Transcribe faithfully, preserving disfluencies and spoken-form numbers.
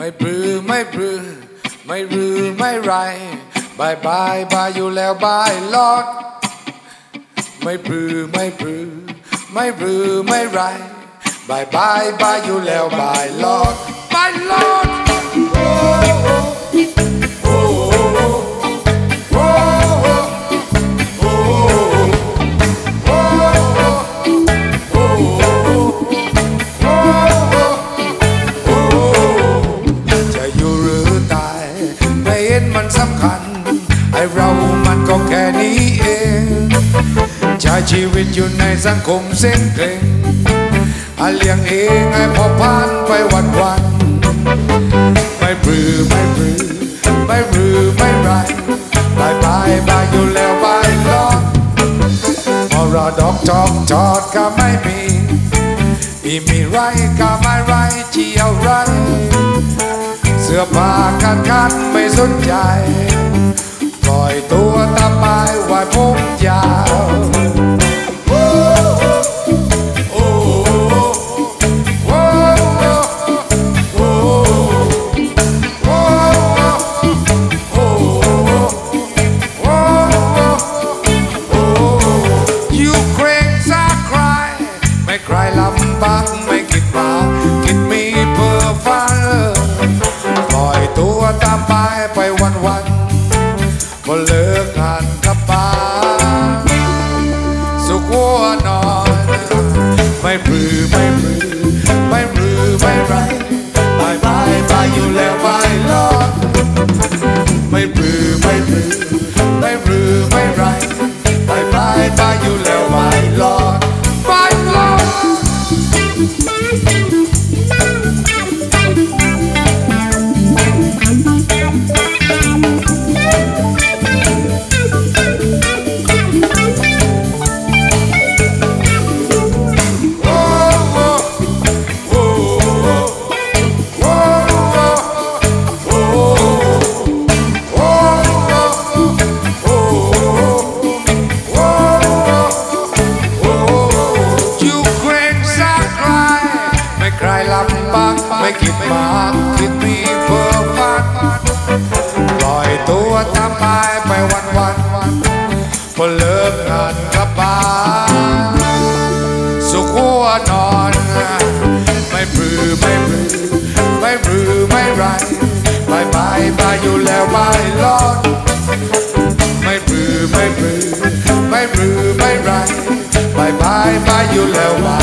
ไม่ปรือไม่ปรือไม่รือไม่ไรบายบายบายอยู่แล้วบายลอดไม่ปรือไม่ปรือไม่รือไม่ไรบายบายบายอยู่แล้วบายลอดบายลอดมันสำคัญไอเรามันก็แค่นี้เองใช้ชีวิตอยู่ในสังคมเส้นเกรงอาเลี้ยงเองให้พอผ่านไปวันวันไม่ปรือไม่ปรือไม่ปรือไม่ไรบายบายบายอยู่แล้วบายลอดมรดกจอกจอดก็ไม่มีอีมีไรก็ไม่ไรเจียวไรเสื้อผ้ากันกันไม่สนใจปล่อยตัวตามไปไว้ผมยาวอยู่เคร่งซาใครไม่ใครลำบากไม่คิดมาคิดมีเพื่อฟังตัวตามไปไปวันวันพอเลิกงานกลับบ้านสุขหัวนอนไม่ปรือไม่ปรือไม่ปรือไม่ไรบายบายบายอยู่แล้วบายลอดไม่ปรือไม่ปรือไม่ปรือไม่ไรบายบายบายอยู่แล้วบายลอดบายลอดใครลำบากไม่คิดมากคิดมีเพื่อฝันปล่อยตัวตามไปไปวันวันพอเลิกงานกลับบ้านสุขหัวนอนไม่ปรือไม่ปรือไม่ปรือไม่ไรบายบายบายอยู่แล้วบายลอดไม่ปรือไม่ปรือไม่ปรือไม่ไรบายบายบายอยู่แล้วบาย